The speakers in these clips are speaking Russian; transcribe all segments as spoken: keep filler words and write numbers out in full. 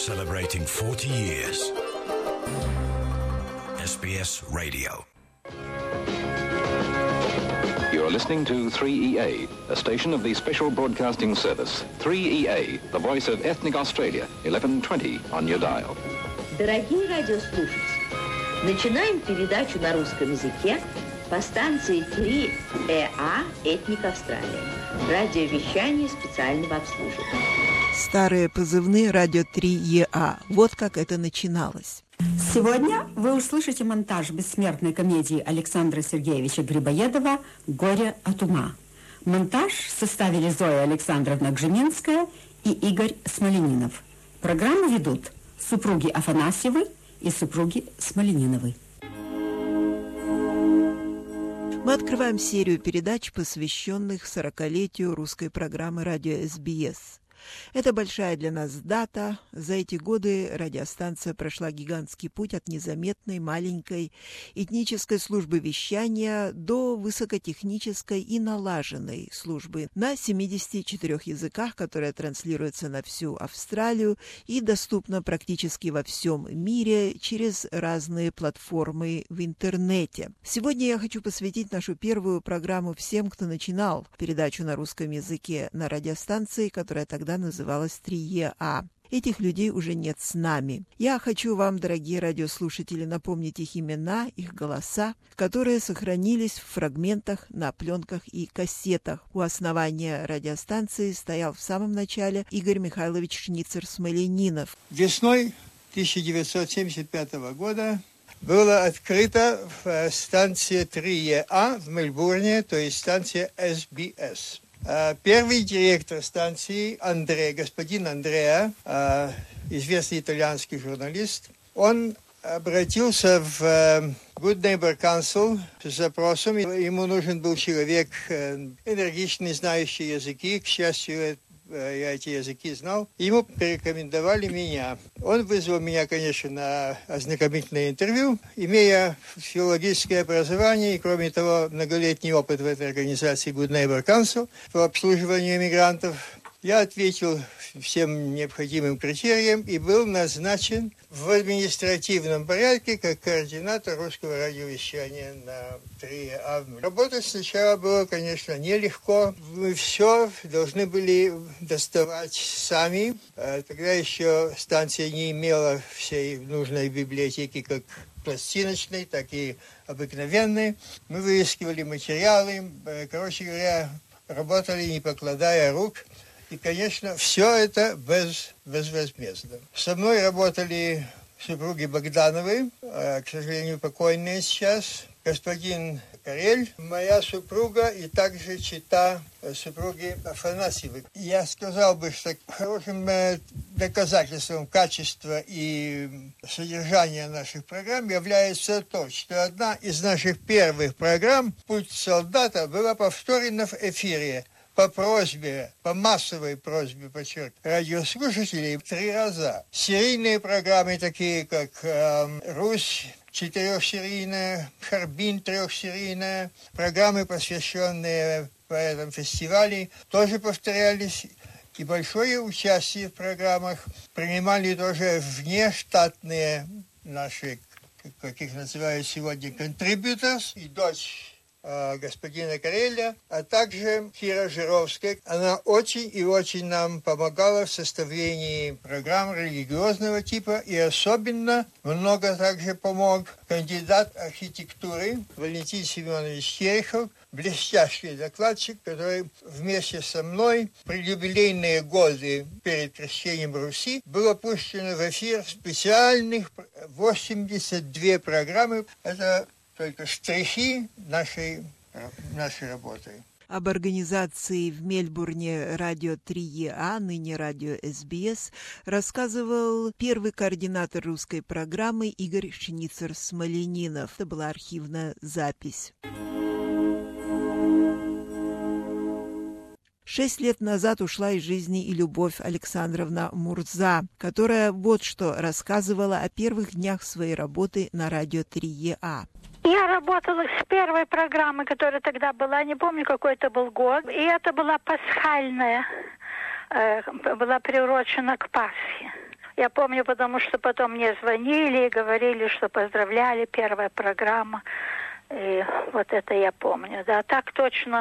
Celebrating forty years. эс би эс Radio. You're listening to three E A, a station of the Special Broadcasting Service. three E A, the voice of ethnic Australia, eleven twenty on your dial. Дорогие радиослушатели, начинаем передачу на русском языке по станции три и а «Этник Австралия». Радиовещание специального обслуживания. Старые позывные «Радио три и а». Вот как это начиналось. Сегодня вы услышите монтаж бессмертной комедии Александра Сергеевича Грибоедова «Горе от ума». Монтаж составили Зоя Александровна Гжеминская и Игорь Смоленинов. Программу ведут супруги Афанасьевы и супруги Смолениновы. Мы открываем серию передач, посвященных сорокалетию русской программы «Радио эс би эс». Это большая для нас дата. За эти годы радиостанция прошла гигантский путь от незаметной, маленькой этнической службы вещания до высокотехнической и налаженной службы на семидесяти четырёх языках, которая транслируется на всю Австралию и доступна практически во всем мире через разные платформы в интернете. Сегодня я хочу посвятить нашу первую программу всем, кто начинал передачу на русском языке на радиостанции, которая тогда называлась три и а. Этих людей уже нет с нами. Я хочу вам, дорогие радиослушатели, напомнить их имена, их голоса, которые сохранились в фрагментах на пленках и кассетах. У основания радиостанции стоял в самом начале Игорь Михайлович Шницер-Смоленинов. Весной тысяча девятьсот семьдесят пятого года была открыта станция три и а в Мельбурне, то есть станция эс би эс. Первый директор станции, Андре, господин Андреа, известный итальянский журналист, он обратился в Good Neighbor Council с запросом. Ему нужен был человек энергичный, знающий языки. К счастью, я эти языки знал. Ему порекомендовали меня. Он вызвал меня, конечно, на ознакомительное интервью. Имея филологическое образование и, кроме того, многолетний опыт в этой организации Good Neighbor Council по обслуживанию иммигрантов, я ответил всем необходимым критериям и был назначен в административном порядке как координатор русского радиовещания на три и а. Работать сначала было, конечно, нелегко. Мы все должны были доставать сами. Тогда еще станция не имела всей нужной библиотеки, как пластиночной, так и обыкновенной. Мы выискивали материалы. Короче говоря, работали, не покладая рук. И, конечно, все это без, безвозмездно. Со мной работали супруги Богдановы, к сожалению, покойные сейчас, господин Карель, моя супруга и также чета супруги Афанасьевой. Я сказал бы, что хорошим доказательством качества и содержания наших программ является то, что одна из наших первых программ «Путь солдата» была повторена в эфире по просьбе, по массовой просьбе, подчеркиваю, радиослушателей три раза. Серийные программы, такие как э, «Русь», четырехсерийная, «Харбин» трехсерийная, программы, посвященные поэтам фестивалей, тоже повторялись. И большое участие в программах принимали тоже внештатные наши, как их называют сегодня, contributors, и дочь господина Кареля, а также Кира Жировская. Она очень и очень нам помогала в составлении программ религиозного типа, и особенно много также помог кандидат архитектуры Валентин Семенович Терехов, блестящий докладчик, который вместе со мной при юбилейные годы перед крещением Руси было пущено в эфир специальных восемьдесят две программы. Это только штрихи нашей, нашей работы. Об организации в Мельбурне «Радио три и а», ныне «Радио эс би эс», рассказывал первый координатор русской программы Игорь Шницер-Смоленинов. Это была архивная запись. Шесть лет назад ушла из жизни и Любовь Александровна Мурза, которая вот что рассказывала о первых днях своей работы на «Радио три и а». Я работала с первой программы, которая тогда была, не помню, какой это был год, и это была пасхальная, э, была приурочена к Пасхе. Я помню, потому что потом мне звонили и говорили, что поздравляли, первая программа. И вот это я помню, да, так точно.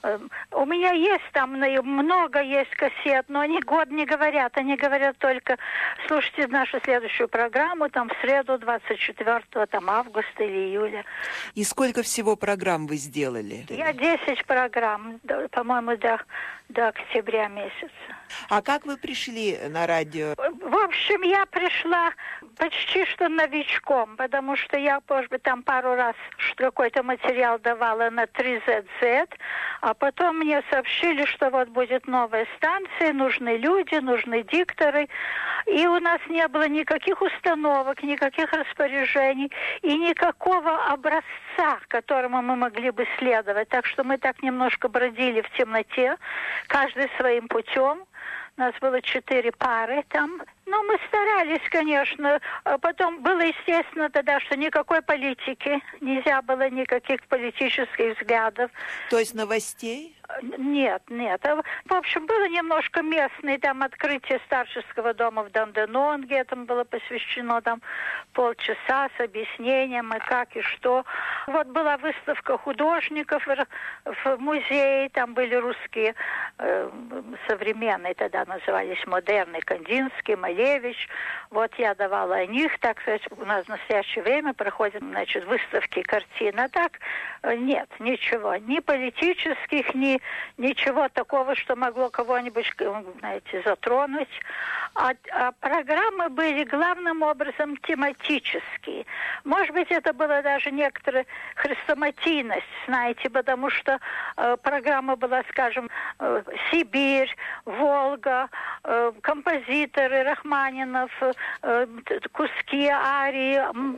У меня есть там много есть кассет, но они год не говорят, они говорят только, слушайте нашу следующую программу, там в среду двадцать четвёртого там, августа или июля. И сколько всего программ вы сделали? Я десять программ, по-моему, до, до октября месяца. А как вы пришли на радио? В общем, я пришла почти что новичком, потому что я, может быть, там пару раз какой-то материал давала на три зет зет, а потом мне сообщили, что вот будет новая станция, нужны люди, нужны дикторы, и у нас не было никаких установок, никаких распоряжений и никакого образца, которому мы могли бы следовать. Так что мы так немножко бродили в темноте, каждый своим путем. У нас было четыре пары там. Ну, мы старались, конечно. Потом было естественно тогда, что никакой политики, нельзя было никаких политических взглядов. То есть новостей? Нет, нет. В общем, было немножко местное, там открытие старческого дома в Данденонге, этому было посвящено там полчаса с объяснением, и как, и что. Вот была выставка художников в музее, там были русские, э, современные тогда назывались, модерны, Кандинский, Малевич. Вот я давала о них, так сказать, у нас в настоящее время проходят, значит, выставки картин. А так нет, ничего, ни политических, ни ничего такого, что могло кого-нибудь, знаете, затронуть. А, а программы были главным образом тематические. Может быть, это была даже некоторая хрестоматийность, знаете, потому что э, программа была, скажем, э, Сибирь, Волга, э, композиторы Рахманинов, э, куски арии,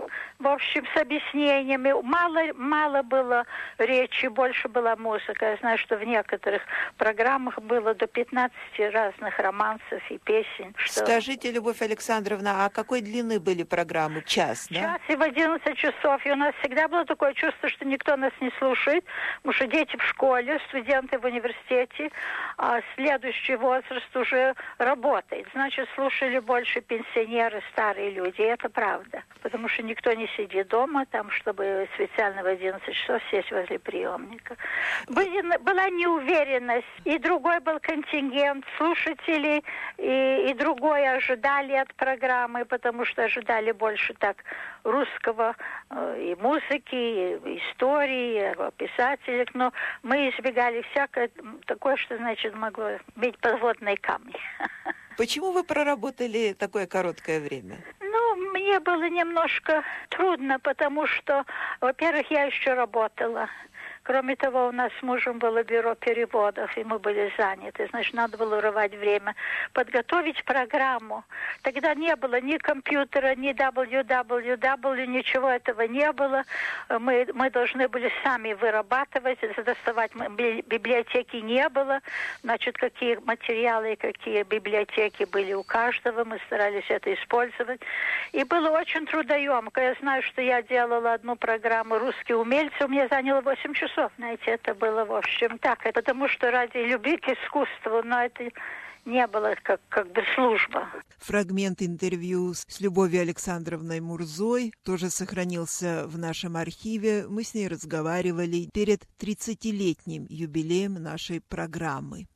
в общем, с объяснениями. Мало, мало было речи, больше была музыка. Я знаю, что в некоторых программах было до пятнадцати разных романсов и песен. Что... Скажите, Любовь Александровна, а какой длины были программы? Час, да? Час и в одиннадцать часов. И у нас всегда было такое чувство, что никто нас не слушает, потому что дети в школе, студенты в университете, а следующий возраст уже работает. Значит, слушали больше пенсионеры, старые люди. И это правда. Потому что никто не сидит дома, там, чтобы специально в одиннадцать часов сесть возле приемника. Были, была неуверенность. И другой был контингент слушателей, и, и другой ожидали от программы, потому что ожидали больше так русского э, и музыки, и истории, и писателей. Но мы избегали всякое такое, что, значит, могло иметь подводные камни. Почему вы проработали такое короткое время? Ну, мне было немножко трудно, потому что, во-первых, я еще работала. Кроме того, у нас с мужем было бюро переводов, и мы были заняты. Значит, надо было урывать время, подготовить программу. Тогда не было ни компьютера, ни дабл ю дабл ю дабл ю, ничего этого не было. Мы, мы должны были сами вырабатывать, доставать. Библиотеки не было. Значит, какие материалы и какие библиотеки были у каждого. Мы старались это использовать. И было очень трудоемко. Я знаю, что я делала одну программу «Русские умельцы». У меня заняло восемь часов. Знаете, это было, в общем, так. Потому что ради любви к искусству, но это не было как, как бы служба. Фрагмент интервью с Любовью Александровной Мурзой тоже сохранился в нашем архиве. Мы с ней разговаривали перед тридцатилетним юбилеем нашей программы.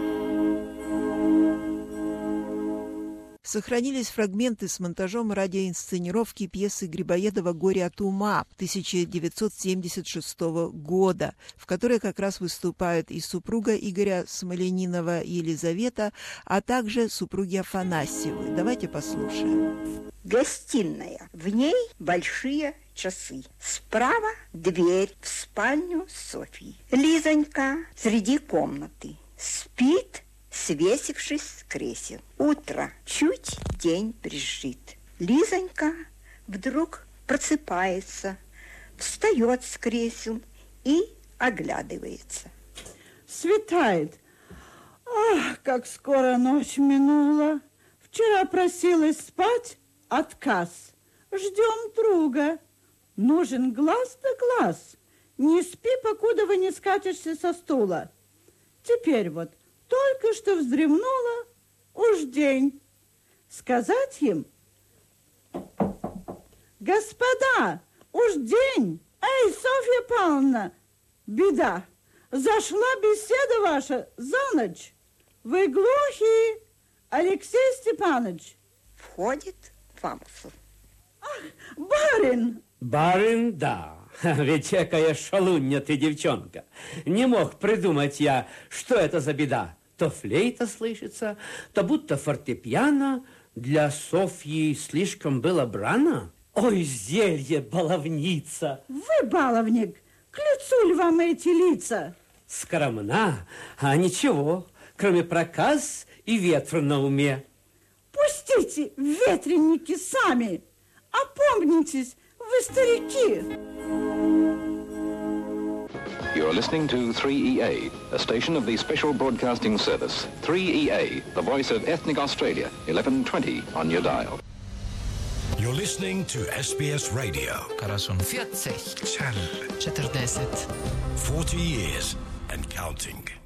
Сохранились фрагменты с монтажом радиоинсценировки пьесы Грибоедова «Горе от ума» тысяча девятьсот семьдесят шестого года, в которой как раз выступают и супруга Игоря Смоленинова Елизавета, а также супруги Афанасьевы. Давайте послушаем. Гостиная. В ней большие часы. Справа дверь в спальню Софьи. Лизонька среди комнаты. Спит, свесившись с кресел. Утро. Чуть день прижит. Лизонька вдруг просыпается, встает с кресел и оглядывается. Светает. Ах, как скоро ночь минула. Вчера просилась спать, отказ. Ждем друга. Нужен глаз да глаз. Не спи, покуда вы не скатишься со стула. Теперь вот только что вздремнула, уж день. сказать им: господа, уж день, эй, Софья Павловна, беда, зашла беседа ваша за ночь. Вы глухи, Алексей Степанович. Входит Фамусов. Ах, барин! Барин, да. Ведь какая шалунья ты, девчонка. Не мог придумать я, что это за беда. То флейта слышится, то будто фортепиано. Для Софьи слишком было брано. Ой, зелье, баловница. Вы, баловник, к лицу ли вам эти лица? Скромна, а ничего, кроме проказ и ветра на уме. Пустите ветренники сами. Опомнитесь, вы старики. You're listening to three E A, a station of the Special Broadcasting Service. three E A, the voice of ethnic Australia, eleven twenty on your dial. You're listening to S B S Radio. Карасун. četrdesет. četrdesет. forty years and counting.